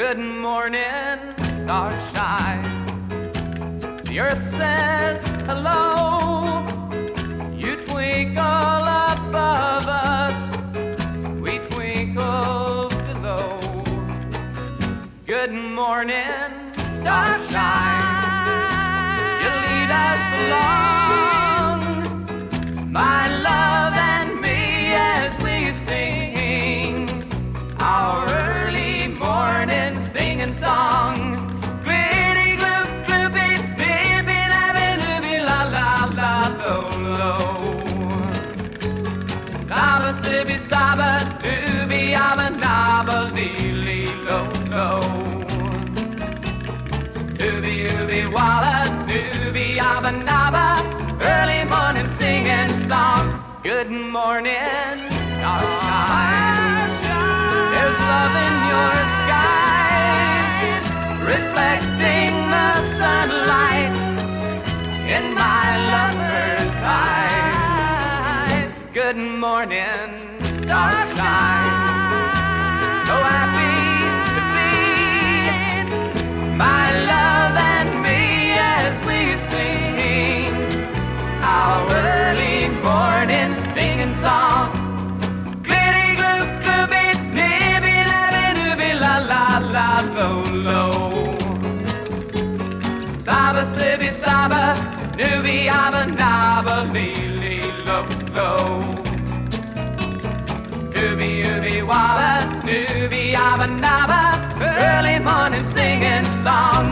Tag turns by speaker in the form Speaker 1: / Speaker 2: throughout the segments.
Speaker 1: Good morning, starshine. The earth says hello. You twinkle above us, we twinkle below. Good morning, starshine. You lead us along, my love and me, as we sing our early morning singing song. Glitty gloop gloopy, bippy lappy doopy la la la lo lo. Saba sippy saba doobie abba nabba lee lee lo lo. Doobie doobie walla doobie abba nabba, early morning singing song. Good morning, starshine. There's love in your skies, reflecting the sunlight in my lover's eyes. Good morning, starshine. So happy to be, my love and me, as we sing our early morning singing song. Glitty gloop gloopy, nibby labby doobie la la la lo lo. Saba sibby saba, doobie abba nabba lee lee lo lo. Doobie doobie walla, doobie abba nabba, early morning singing song.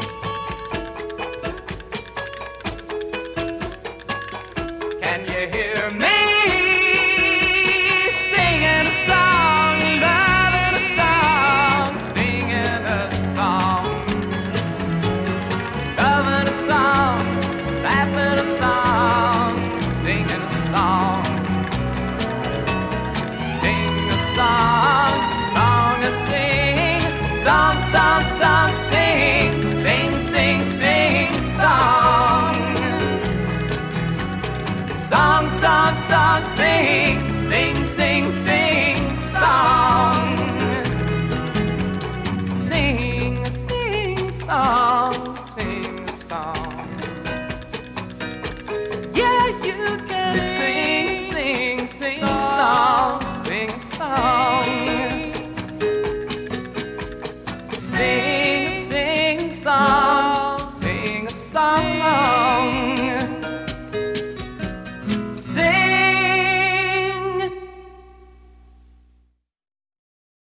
Speaker 1: Can you hear